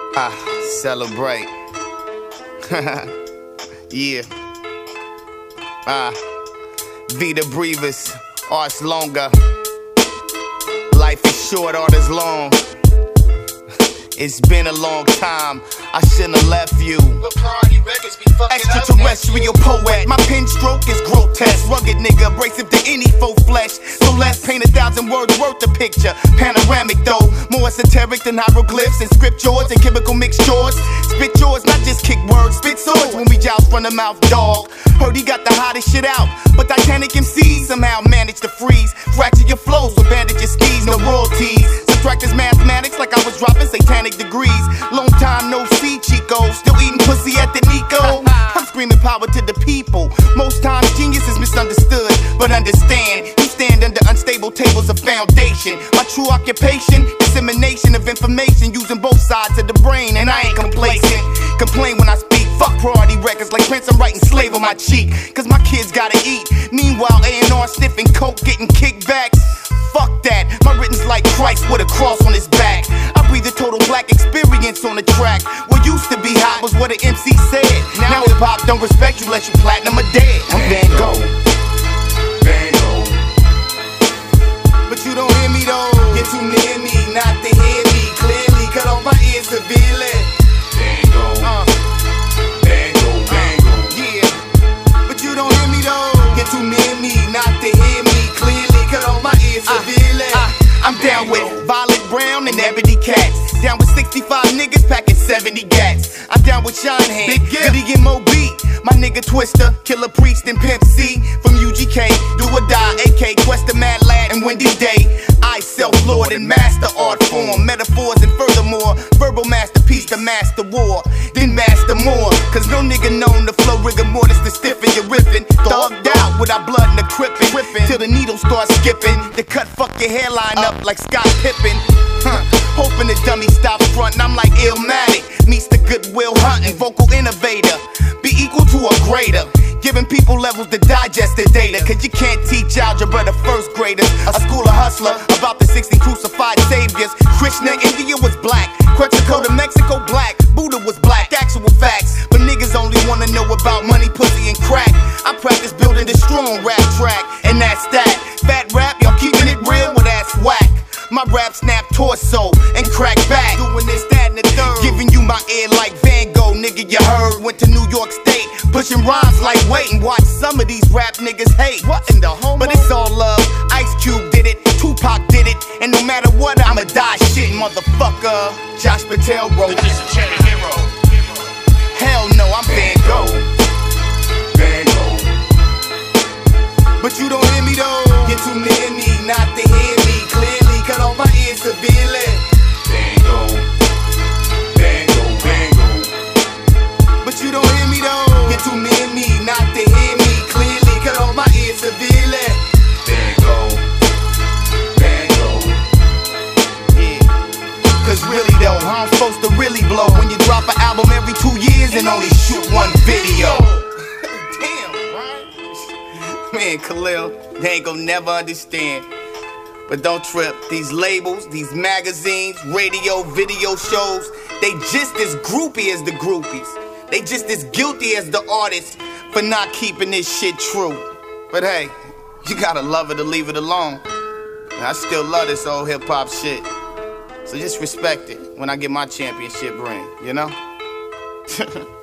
Celebrate. Yeah. Vida brevis, arts longer. Life is short, art is long. It's been a long time, I shouldn't have left you. But Priority Records be fucking Extraterrestrial poet, my pen stroke is grotesque. Rugged nigga, abrasive to any faux flesh. So let's paint 1,000 words worth of picture. Panoramic though, more esoteric than hieroglyphs and scriptures and chemical mixtures. Spit yours, not just kick words, spit swords when we joust from the mouth, dog. Heard he got the hottest shit out, but Titanic MCs somehow managed to freeze. Fracture your flows with bandage your skis, no royalties. Subtract his mathematics like I was dropping satanic degrees. Long time no see, Chico. Still eating pussy at the Nico. I'm screaming power to the people. Most times genius is misunderstood, but understand, you stand under unstable tables of foundation. My true occupation, dissemination of information using both sides of the brain, and I ain't complacent. Complain when I speak, fuck Priority Records like Prince, I'm writing slave on my cheek. Cause my kids gotta eat. Meanwhile, A&R sniffing coke, getting kickbacks. Fuck that, my written's like Christ with a cross on his back. I breathe a total black experience on the track. What used to be hot was what an MC said. Now hip-hop don't respect you unless you platinum or dead. I'm Van Gogh. Van Gogh. But you don't hear me though. You're too near me, not to hear me clearly. Cut off my ears severely. Van Gogh. Van Gogh, Van Gogh. Yeah, but you don't hear me though. You're too near me, not to hear me clearly. Cut off my ears severely. I'm down with Violet Brown and Ebony Cats. Down with 65 niggas packing 70 gats. I'm down with Sean Hand, Big Goody and Mo B. My nigga Twister, Killer Priest and Pimp C. From UGK, Do or Die, AK, Questa, Mad Lad and Wendy Day. I self-lord and master art form. Metaphors and furthermore, verbal masterpiece to master war. Then master more, cause no nigga known to flow rigor mortis to stiffen your riffin'. Thugged out with our blood in the crippin'. Till the needle starts skipping. The cut fuck your hairline up like Scott Pippen. Hoping the dummy stops frontin', I'm like Illmatic. Meets the Goodwill Hunting, vocal innovator. Be equal to a grader. Giving people levels to digest the data. Cause you can't teach algebra to first graders. A school of hustler about the 60 crucified saviors. Krishna, India was black. Quetzalcoatl, Mexico, black. Buddha was black, actual facts. But niggas only wanna know about money, pussy, and crack. I practice building this strong rap track, and that's that. Fat rap, y'all keeping it real, well that's whack. My rap snap torso and crack back. Doing this, that, and the third. Giving you my ear like Van Gogh, nigga, you heard. Went to New York State, pushing rhymes like wait and watch some of these rap niggas hate. What in the homo? But it's all love. Ice Cube did it, Tupac did it, and no matter what, I'ma die shit, motherfucker. Josh Patel wrote. The disenchanted hero. Hell no, I'm Van Gogh. Van Gogh. But you don't hear me though. You're too near me, not to hear me clearly. Cut off my ears severely. Van Gogh. Van Gogh, Van Gogh. But you don't hear me though. You're too near me, not to hear me clearly. Cut off my ears severely. Van Gogh. Van Gogh. Yeah. Cause really though, how I'm supposed to really blow when you drop an album every 2 years and only shoot one video? Damn, right? Man, Khalil, they ain't gonna never understand. But don't trip, these labels, these magazines, radio, video shows, they just as groupie as the groupies. They just as guilty as the artists for not keeping this shit true. But hey, you gotta love it or leave it alone. And I still love this old hip-hop shit. So just respect it when I get my championship ring, you know?